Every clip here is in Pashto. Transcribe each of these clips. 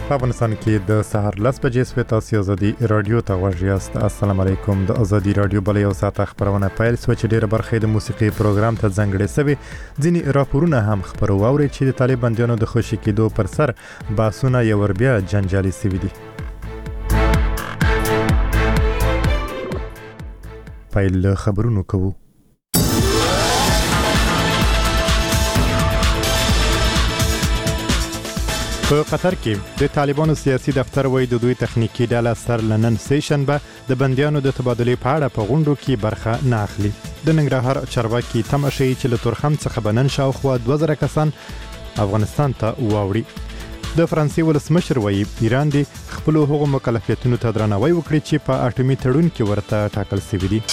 په افغانستان کې د سهار 10 بجې سوي تاسو ازادي رادیو ته غوږ یاست. السلام علیکم. د ازادي رادیو بل یو ساعت خبرونه پیل سو چې ډیره برخه د موسیقي پروګرام ته ځانګړې سوي. ځینی راپورونه هم خبرو اوري چې د طالبانو د خوشی کېدو پر سر باسونه یو ور بیا جنجالي سوي دي. پیل خبرونه کوو. په قطر کې د طالبانو سیاسي دفتر وایي د دوی تخنیکی ډله سر لنن سیشن به د بندیانو د تبادلې په اړه په غونډو کې برخه نه اخلي. د ننګرهار چارواکي تماشي چې له تورخم څخه بنن شاوخوا 2000 کسان افغانستان ته واوړي. د فرانسې ولسمشر وایي ایران د خپل حقوقو مکلفیتونو ته درناوی وکړي چې په اټومي تړون کې ورته ټاکل شوی دی.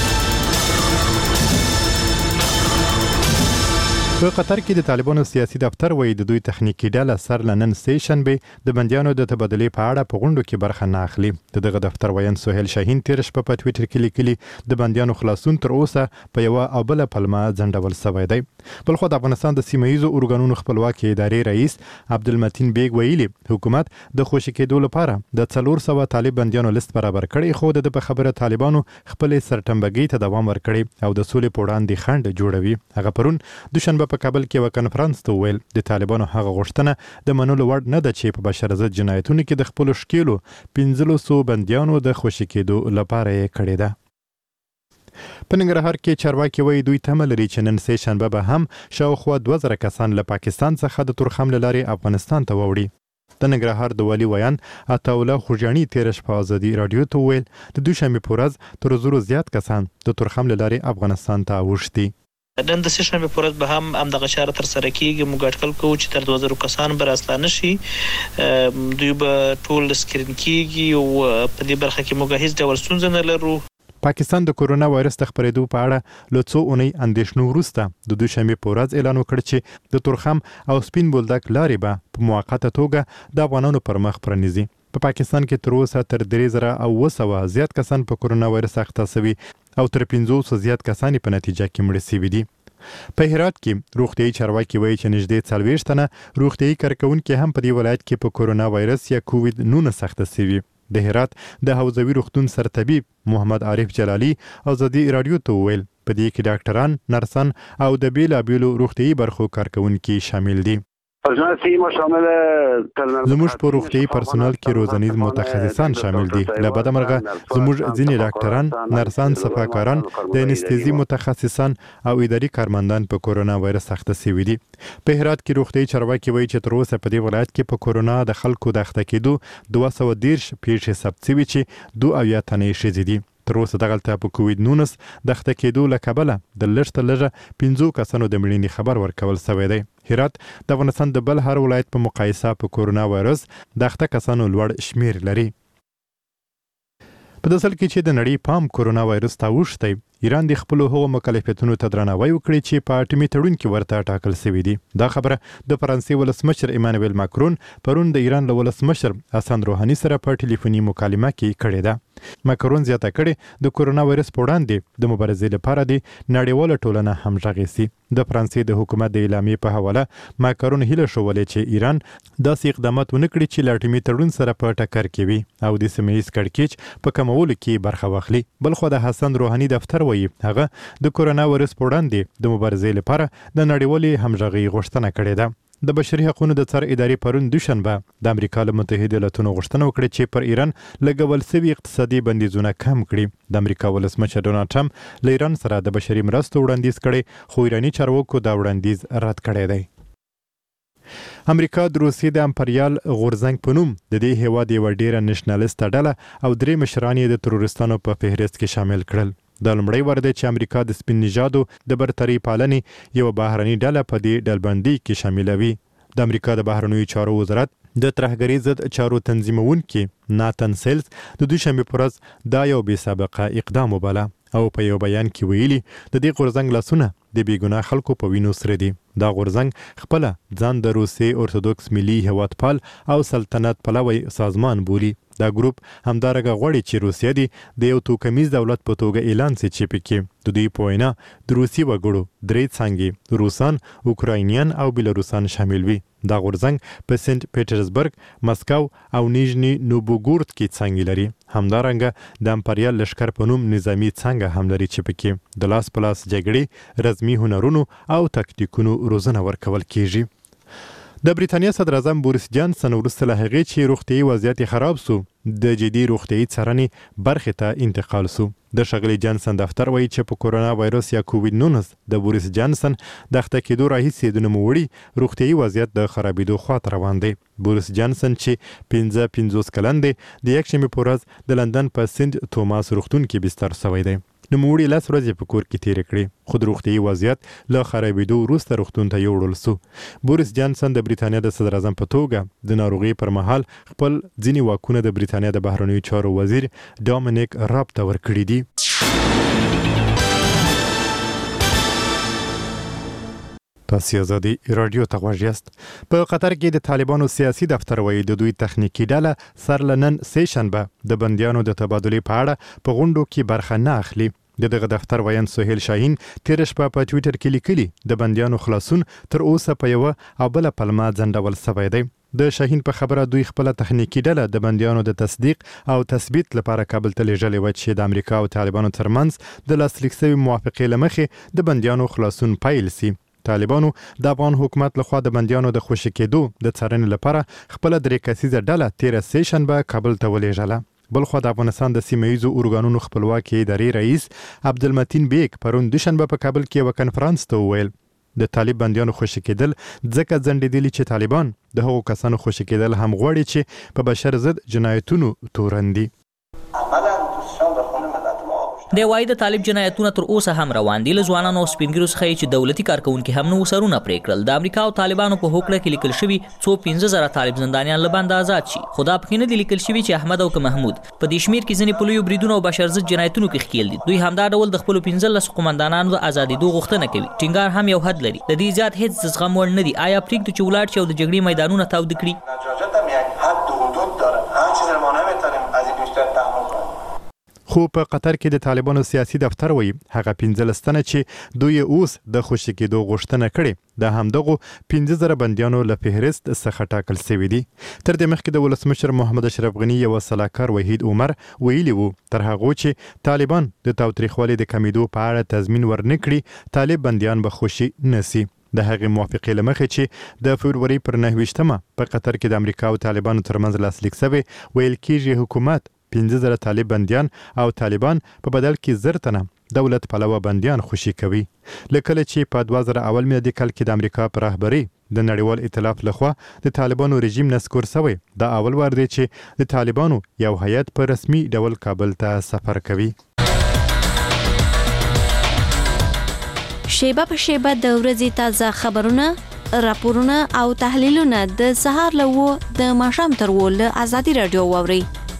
په قطر کې د طالبانو سیاسي دفتر وایي د دوی تخنیکی ډله سر لنن سیشن به د بندیانو د تبادلې په اړه په غونډو کې برخه نه اخلي. دغه دفتر وایي سهیل شاهین تیر شپه په ټوئیټر کې لیکلي د بندیانو خلاصون تر اوسه په یو او بل پلمه ځنډول شوی دی. بلخو د افغانستان د سیمه‌یزو ارګانونو خپلواکي ادارې رئیس عبدالمتین بیگ ویلي حکومت د خوشی کېدو لپاره د 400 طالب بندیانو لیست برابر کړي، خو د په خبره طالبانو خپل سرټمبګي ته دوام ورکړي او د سولې په وړاندې خنډ جوړوي. هغه پرون دوشنبه په کابل کې یو کنفرانس ته ویل د طالبانو هغه غوښتنه د منلو وړ نه ده چې په بشر ضد جنایتونو کې د خپل شکیلو 1500 بندیانو د خوشی کېدو لپاره یې کړې ده. په ننګرهار کې چارواکي وایي دوی تمه لري چې نن سه شنبه به هم شاوخوا 2000 کسان له پاکستان څخه د تورخم لارې افغانستان ته ووړي. د ننګرهار د والي ویان عطاوله خوجانی تیر شپه ازادي رادیو ته ویل د دوشنبه په ورځ تر 200 زیات کسان د تورخم لارې افغانستان ته اوښتي. نن د سیشن په ورځ به هم دغه چاره تر سره کیږي. موږ اټکل کوو چې تر 2000 کسان به راستانه شي. دوی به ټول سکرین کیږي او په دې برخه کې موږ هیڅ ډول ستونزه نه لرو. پاکستان د کورونا وایرس د خپرېدو په اړه له څو اونۍ اندېښنو وروسته د دوشنبه په ورځ اعلان وکړ چې د تورخم او سپین بولدک لارې به په موقته توګه د افغانانو پر مخ پرانیزي. په پاکستان کې تر اوسه تر 3900 زیات کسان په کورونا وایرس اخته شوي او تر 500 زیات کسان په نتیجه کې مړ شوي دي. په هرات کې روغتيایي چارواکي وایي چې نږدې 40 تنه روغتيایي کارکونکو هم په دې ولایت کې په کورونا وایرس یا کووید 19 اخته شوي. د هرات د حوزوي روغتون سرطبيب محمد عارف جلالي ازادي رادیو ته ویل په دې کې ډاکټران، نرسان او د بیلابیلو روغتيایي برخو کارکونکو شامل دي. زموږ په روغتيایي پرسونل کې روزنیز متخصصان شامل دي. له بده مرغه زموږ ځینې ډاکټران، نرسان، صفاکاران، د انستيزي متخصصان او اداري کارمندان په کورونا وایرس اخته شوي دي. په هرات کې روغتيایي چارواکي وایي چې تر اوسه په دې ولایت کې په کورونا د خلکو د اخته کېدو 210 پیښې ثبت شوي چې 2 تنې ښځې دي. تر اوسه دغلته په کووید 19 د اخته کېدو له کبله د لږ 15 کسانو د مړینې خبر ورکول شوی دی. هرات د افغانستان د بل هر ولایت په مقایسه په کورونا وایرس د اخته کسانو لوړ شمیر لري. په داسل کې چې د نړۍ پام کورونا وایرس ته اوښتی، ایران د خپل حقوقو مکلفیتونو ته درناوی وکړي چې په اټومي تړون کې ورته ټاکل شوی دی. دا خبره د فرانسې ولسمشر ایمانوئل ماکرون پرون د ایران له ولسمشر حسن روحاني سره په ټلیفوني مکالمه کې کړې ده. ماکرون زیاته کړي د کورونا وایرس په وړاندې د مبارزې لپاره د نړیواله ټولنه همغږي سي. د فرانسې د حکومت د اعلامیې په حواله ماکرون هیله شولې چې ایران داسې اقدامات ونکړي چې له اټومي تړون سره په ټکر کې وي او د سیمه‌ییز کړکېچ په کمولو کې برخه واخلي. بلخو د حسن روحاني دفتر وایي هغه د کورونا وایرس په وړاندې د مبارزې لپاره د نړیوالې همغږي غوښتنه کړې ده. د بشري حقوقو د څار ادارې پرون دوشنبه د امریکا له متحده ایالاتونو غوښتنه وکړه چې پر ایران لګول شوي اقتصادي بندیزونه کم کړي. د امریکا ولسمشر ډونالد ټرمپ له ایران سره د بشري مرستو وړاندیز کړي، خو ایراني چارواکو دا وړاندیز رد کړی دی. امریکا د روسیې د امپریال غورزنګ په نوم د دې هیواد یو ډیره نېشنلیست ډله او درې مشران یې د تروریستانو په فهرست کې شامل کړل. د لومړی ورده چې امریکا د سپین نژادو د برتري پالنې یو بهرني ډله په دې ډلبندي کې شاملوي. د امریکا د بهرنیو چارو وزارت د ترهګرۍ ضد چارو تنظیمونکي ناتن سیلز د دوشنبه په ورځ دا یو بې سابقه اقدام وباله او په یو بیان کې ویلي د دې غورزنګ لاسونه د بیګناه خلکو په وینو سره دي. دا غورزنګ خپل ځان د روسي اورتودوکس ملي هیوادپال او سلطنت پلوي سازمان بولي. دا ګروپ همدارنګه غواړي چې روسیه د یو توکمیز دولت په توګه اعلان شي چې پکې د دوی په وینا د روسي وګړو درې څانګې روسان، اوکراینیان او بیلاروسان شامل وي. دا غورځنګ په سنت پیټرزبرګ، مسکو او نیژني نوبوګورد کې څانګې لري. همدارنګه د امپریال لشکر په نوم نظامی څانګه هم لري چې پکې د لاس په لاس جګړې، رزمي هنرونو او تکتیکونو روزنه ورکول کیږي. د بریتانیا صدر اعظم بوریس جانسن وروسته له هغې چې روغتیايي وضعیت خراب سو د جدي روغتیايي څارنې برخې ته انتقال سو. د ښاغلي جانسن دفتر وایي چې په کورونا وایرس یا کووډ-19 د بوریس جانسن د اخته کېدو راهیسې د نوموړي روغتیايي وضعیت د خرابېدو خواته روان دی. بوریس جانسن چې 55 کلن دی د یکشنبې په ورځ د لندن په سنت توماس روغتون کې بستر شوی دی. نوموړي 10 ورځې په کور کې تېرې کړې، خو د روغتیايي وضعیت له خرابېدو وروسته روغتون ته یوړل سو. بوریس جانسن د بریتانیا د صدر اعظم په توګه د ناروغۍ پر مهال خپل ځینې واکونه د بریتانیا د بهرنیو چارو وزیر ډومینیک راب ته ورکړي دي. تاسو آزادي رادیو ته غوږ یاست. په قطر کې د طالبانو سیاسي دفتر وایي د دوی تخنیکی ډله سر لنن سه شنبه د بندیانو د تبادلې په اړه په غونډو کې برخه نه اخلي. دغه دفتر وایي سهیل شاهین تیر شپه په ټوئیټر کې لیکلي د بندیانو خلاصون تر اوسه په یو او بل پلمه ځنډول شوی دی. د شاهین په خبره دوی خپل تخنیکی ډله د بندیانو د تصدیق او تثبیت لپاره کابل ته لیږلې و چې د امریکا او طالبانو ترمنځ د لاسلیک شوي موافقې له مخې د بندیانو خلاصون پیل سي. طالبانو د افغان حکومت لخوا د بندیانو د خوشي کېدو د څارنې لپاره خپل درې کسیزه ډله تیر سه شنبه کابل ته ولېږله. بلخو د افغانستان د سیمه‌ییزو ارګانونو خپلواکي ادارې رئیس عبدالمتین بیگ پرون دوشنبه په کابل کې یو کنفرانس ته وویل د طالب بندیانو خوشي کېدل ځکه ځنډېدلي چې طالبان د هغو کسانو خوشي کېدل هم غواړي چې په بشر ضد جنایتونو تورن دي. د وای د طالب جنایتونه تر اوسه هم روان دي. له ځوانانو او سپینګیرو څخه چې دولتي کارکونکو هم نو سرونه پرې کړل. د امریکا او طالبانو په هوکړه کې لیکل شوی 15,000 طالب زندانیان له بند آزاد شي. خدا په کې نه دی لیکل شوی چې احمد او محمود په دې شمیر کې ځنې پولیو بریدونو او بشر ضد جنایتونو کې ښکیل دي. دوی همدا ډول د خپل 15 قومندانانو د ازادۍ غوښتنه کوي. ټینګار هم یو حد لري. د دې زیات هیڅ زغم وړ نه دي. آیا پریږدو چې ولاړ شي او د جګړې میدانونه تاود کړي؟ خو په قطر کې د طالبانو سیاسي دفتر وایي هغه 15 تنه چې دوی اوس د خوشي کېدو غوښتنه کړې د همدغو 15,000 بندیانو له فهرست څخه ټاکل شوي دي. تر دې مخکې د ولسمشر محمد اشرف غني یو سلاکار وحید عمر ویلي وو تر هغه چې طالبان د تاوتریخوالي د کمیدو په اړه تضمین ورنکړي طالب بندیان به خوشي نسی. د هغې موافقې له مخې چې د فبروري پر 9 په قطر کې د امریکا او طالبانو ترمنځ لاسلیک شوی ویل کېږي حکومت 15,000 طالب بندیان او طالبان په بدل کې 10 تنه دولت پلوه بندیان خوشي کوي. لکه چې په 2001 میلادي کال کې د امریکا پر رهبري د نړیوال ائتلاف لخوا د طالبانو رژیم نسکور شوی د اول وار دی چې د طالبانو یو هیئت په رسمي ډول کابل ته سفر کوي. شیبه په شیبه د ورځې تازه خبرونه، راپورونه او تحلیلونه د سهار له د ماښام تر له آزادي رادیو واوري.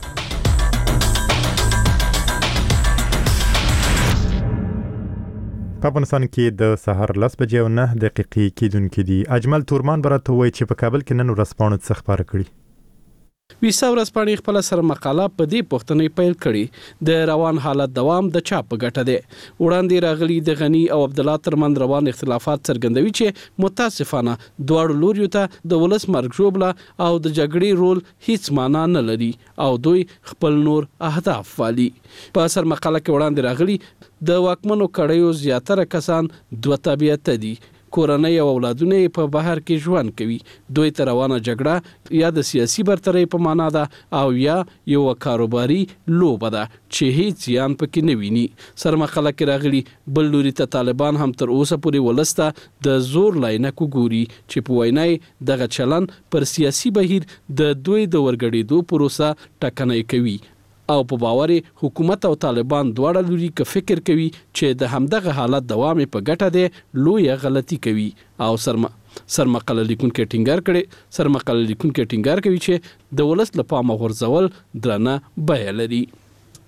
په افغانستان کې د سهار 10 بجې او 9 دقیقې کېدونکې دي. اجمل تورمان براته وایي چې په کابل کې نن ورځپاڼو څه خبره کړي. ویسا ورځپاڼې خپل سره مقاله په دې پوښتنې پیل کړي د روان حالت دوام د چا په ګټه دی. وړاندې راغلي د غنی او عبد الله ترمن روان اختلافات څرګندوي چې متاسفانه دواړو لوریو ته د ولس مرګ ژوبله او د جګړې رول هیڅ معنا نه لري او دوی خپل نور اهداف والي. په سر مقاله کې وړاندې راغلي د واکمنو کړیو زیاتره کسان دوه طبیعت دي. کورنۍ او اولادونه په بهر کې ژوند کوي. دوی ته روانه جګړه یا د سیاسي برتري په معنا ده او یا یو کاروباري لوبه ده چې هیڅ ځان پکې نه ویني. سرمقاله کې راغلي بل لوري ته طالبان هم تر اوسه پورې ولسته د زور لاینه کوګوري چې په وینای دغه چلن پر سیاسي بهیر د دوی د ورګړېدو پروسه ټکنۍ کوي او په باور حکومت او طالبان دواړه لوري که فکر کوي چې د همدغه حالت دوام په ګټه دی لوی غلطي کوي او سرمقاله لیکونکو ټینګار کوي چې د ولس لپاره غورځول درنه بیه لري.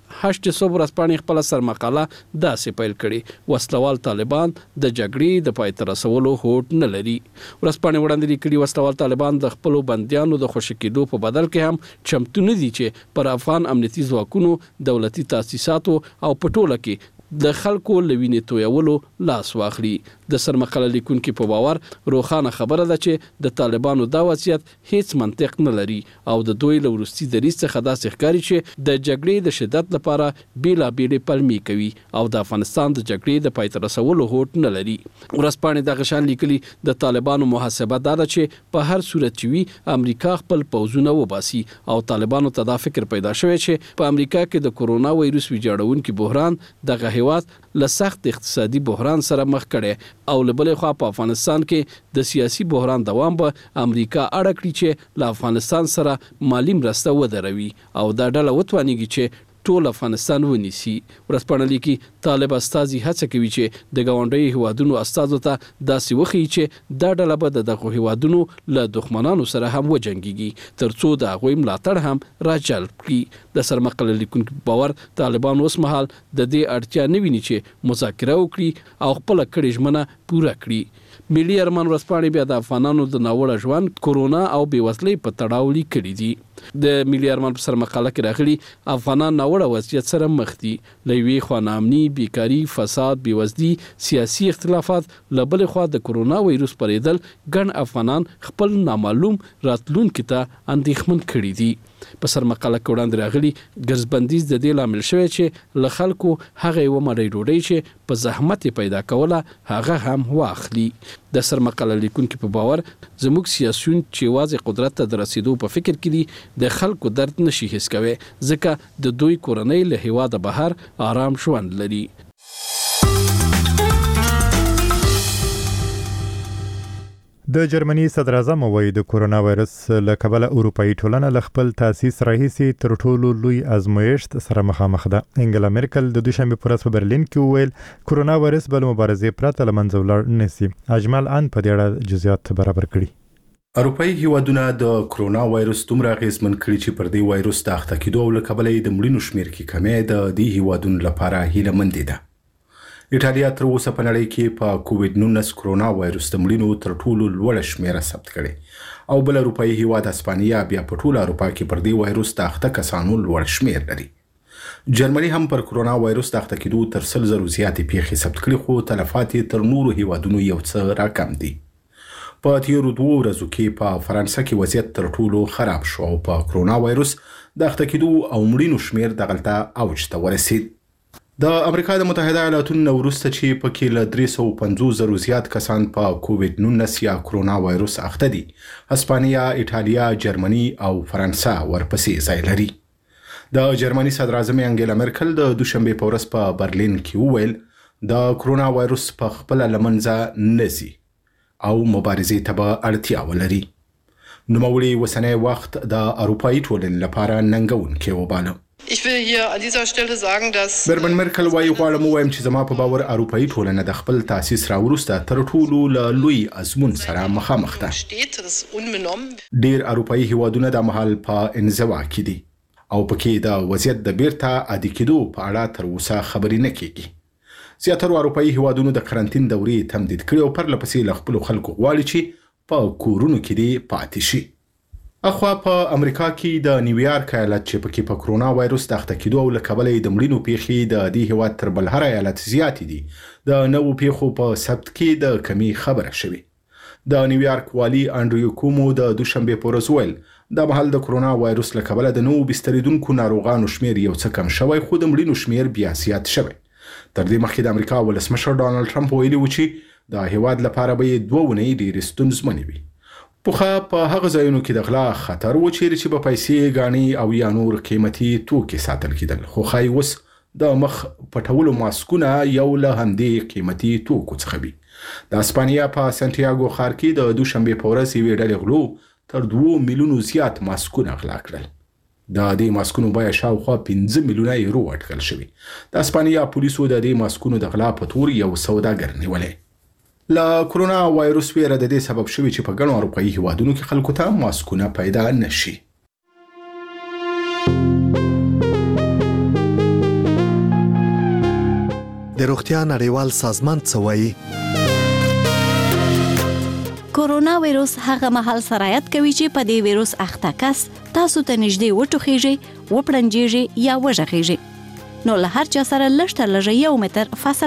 هشت صبح ورځپاڼې خپل سرمقاله داسې پیل کړي وسلوال طالبان د جګړې د پای ته رسولو هوډ نه لري. ورځپاڼې وړاندې لیکلي وسلوال طالبان د خپل بنديانو د خوشی کېدو په بدل کې هم چمتو نه دي چې پر افغان امنیتي ځواکونو دولتي تاسیساتو او پټوله کې د خلکو لوینې تویولو لاس واخلي. د سرمقاله لیکونکو په باور روخانه خبره ده چې د طالبانو دا وضعیت هیڅ منطق نه لري او د دوی له وروستي دریځ څخه داسې ښکاري چې د جګړې د شدت لپاره بیلابېلې پلمې کوي او د افغانستان د جګړې د پای ته رسولو هوډ نه لري. ورځپاڼې دغه شان لیکلي د طالبانو محاسبه دا ده چې په هر صورت چې وي امریکا خپل پوځونه وباسي او طالبانو ته دا فکر پیدا شوی چې په امریکا کې د کورونا وایروس ویجاړونکي بحران دغه هیواد له سخت اقتصادي بحران سره مخ کړي او له بلې خوا په افغانستان کې د سیاسي بحران دوام به امریکا اړه کړي چې له افغانستان سره مالی مرسته ودروي او دا ډله وتوانیږي چې ټول افغانستان ونیسي. ورځپاڼه لیکي طالب استازي هڅه کوي چې د ګاونډي هیوادونو استازو ته داسې وخی چې دا ډله به دغه هیوادونو له دښمنانو سره هم وجنګيږي ترڅو د هغوی ملاتړ هم راجلب کړي. د سرمقاله لیکونکو باور طالبان اوس مهال د دې اړتیا نه ویني چې مذاکره وکړي او خپل کړي ژمنه پوره کړي. ملي ارمان ورځپاڼې بیا د افغانانو د ناوړه ژوند کورونا او بیوزلۍ په تړاو لیکلي دي. د ملي ارمان په سرمقاله کې راغلي افغانان ناوړه وضعیت سره مخ دي. له یوې خوا ناامني، بیکاري، فساد، بیوزلي، سیاسي اختلافات، له بلې خوا د کورونا وایروس پرېدل ګڼ افغانان خپل نامعلوم راتلونکي ته اندېښمن کړي دي. په سرمقاله کې وړاندې راغلي ګرځبندیز د دې لامل شوی چې له خلکو هغه یو مړی ډوډۍ چې په زحمت پیدا کوله هغه هم واخلي. د سرمقاله لیکونکو په باور زموږ سیاسيون چې واځي قدرت ته رسیدو په فکر کې دي د خلکو درد نشي حس کوي ځکه د دوی کورنۍ له هیواده بهر آرام ژوند لري. د جرمني صدر اعظم وایي د کورونا وایرس له کبله اروپאי ټولنه له خپل تاسیس راهیسي تر ټولو لوی ازمویشت سره مخامخ ده. انګلا مرکل د دوشنبه پر ورځ په برلین کې وویل کورونا وایرس بل مبارزې پرته له منځه ولاړ نشي. اجمل ان په دې اړه جزئیات برابر کړي. اروپאי هیوادونه د کرونا وایرس دومره اغیزمن کړي چې پر دې وایرس د اخته کېدو له کبله د مړینو شمیر کې کمې د دې هیوادونو لپاره هیله مند ده. ایټالیا تر اوسه په نړۍ کې په کووډ 19 کرونا وایرس د مړینو تر ټولو لوړه شمیره ثبت کړې او بل اروپאי هیواد اسپانیا بیا په ټوله اروپا کې پر دې وایرس د اخته کسانو لوړ شمیر لري. جرمني هم پر کرونا وایرس د اخته کېدو تر 100 زره زیاتې پیښې ثبت کړې خو تلفات تر نورو هیوادونو یو څه راکم دي. په تیرو 2 ورځو کې په فرانسه کې وضعیت تر ټولو خراب شو او په کرونا وایرس د اخته کېدو او مړینو شمیر دغلته اوج ته ورسید. د امریکا د متحده ایالاتونو وروسته چې پکې له 350 زره زیات کسان په کووډ 19 یا کرونا وایرس اخته دي، اسپانیا، ایټالیا، جرمني او فرانسه ورپسې ځای لري. د جرمني صدر اعظم انګلا مرکل د دوشنبه په ورځ په برلین کې وویل د کرونا وایرس په خپل لمنځه نزي او مبارزې ته به اړتیا ولري. نوموړي وسنۍ وخت د اروپאי ټولنې لپاره ننګونکی وباله. Ich will hier an dieser Stelle sagen, dass برمن مرکل وايي غواړم ووایم چې زما په باور اروپאי ټولنه د خپل تاسیس راوروسته تر ټولو لوی ازمون سره مخامخ ده. ډیر اروپאי هیوادونه د مهال په انزوا کې دي او پکې د وضعیت د بیرته عادي کېدو په اړه تر اوسه خبرې نه کیږي. زیاتره اروپאי هیوادونو د کرنټین دورې تمدید کړي او پرلپسې له خپل خلکو غواړي چې په کورونو کې دي پاتې شي. اخوا په امریکا کې د نیویارک ایالت چې پکې په کرونا وایرس د اخته کېدو او له کبله د مړینو پیښې د دې هیواد تر بل هر ایالت زیاتې دي. د نوو پیښو په ثبت کې د کمی خبره شوې. د نیویارک والی انډریو کومو د دوشنبه په ورځ ویل د مهال د کرونا وایرس له کبله د نوو بستریدونکو ناروغانو شمیر یو څه کم شوی خو د مړینو شمیر بیا زیات شوی. تر دې مخکې د امریکا ولسمشر ډانلډ ټرمپ ویلي و چې د هیواد لپاره به 2 ونې ډېرې ستونزمنې وي. پوخه په هغه ځایونو کې د غلا خطر و چیرې چې په پیسې غاڼې او یا نور قیمتي توکي ساتل کېدل خو خای وس د مخ پټولو ماسکونه یو له همدې قیمتي توکو څخه وي. د اسپانیا په سانتیاګو ښار کې د دوشنبه په ورځ یوې ډلې غلو تر 2 میلیونو زیات ماسکونه غلا کړل. د دې ماسکونو بیه شاوخوا 15 میلیونه یورو اټکل شوی. د اسپانیا پولیسو د دې ماسکونو د غلا په تور یو سوداګر نیولې. لا کرونا وایرس ویره د دې سبب شوی چې په ګڼو اروپאי هیوادونو کې خلکو ته ماسکونه پیدا نشي. د روغتیا نړیوال سازمان څه وایي؟ کورونا وایروس هغه مهال سرایت کوي چې په دې وایروس اخته کس تاسو ته نږدې وټوخیږي، وپړنجیږي یا وژغیږي. نو له هر چا سره لږ تر لږه 1 متر فاصله